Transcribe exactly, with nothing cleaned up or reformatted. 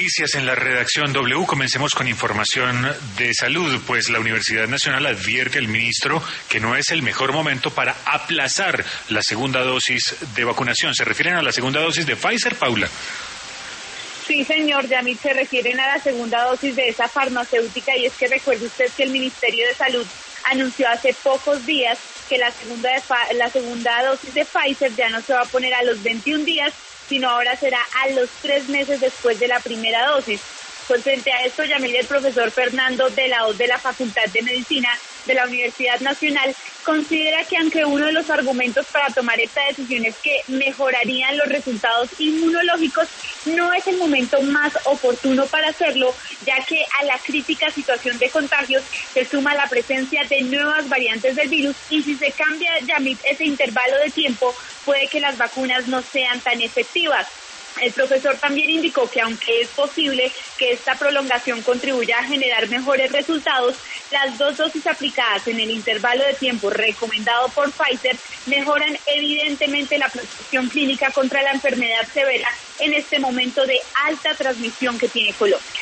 noticias en la redacción W. Comencemos con información de salud, pues la Universidad Nacional advierte al ministro que no es el mejor momento para aplazar la segunda dosis de vacunación. ¿Se refieren a la segunda dosis de Pfizer, Paula? Sí, señor Yamit, se refieren a la segunda dosis de esa farmacéutica, y es que recuerde usted que el Ministerio de Salud anunció hace pocos días que la segunda, de fa- la segunda dosis de Pfizer ya no se va a poner a los veintiún días, sino ahora será a los tres meses después de la primera dosis. Pues frente a esto, Yamil, el profesor Fernando de la Hoz de la Facultad de Medicina de la Universidad Nacional considera que aunque uno de los argumentos para tomar esta decisión es que mejorarían los resultados inmunológicos, no es el momento más oportuno para hacerlo, ya que a la crítica situación de contagios se suma la presencia de nuevas variantes del virus, y si se cambia, Yamil, ese intervalo de tiempo, puede que las vacunas no sean tan efectivas. El profesor también indicó que aunque es posible que esta prolongación contribuya a generar mejores resultados, las dos dosis aplicadas en el intervalo de tiempo recomendado por Pfizer mejoran evidentemente la protección clínica contra la enfermedad severa en este momento de alta transmisión que tiene Colombia.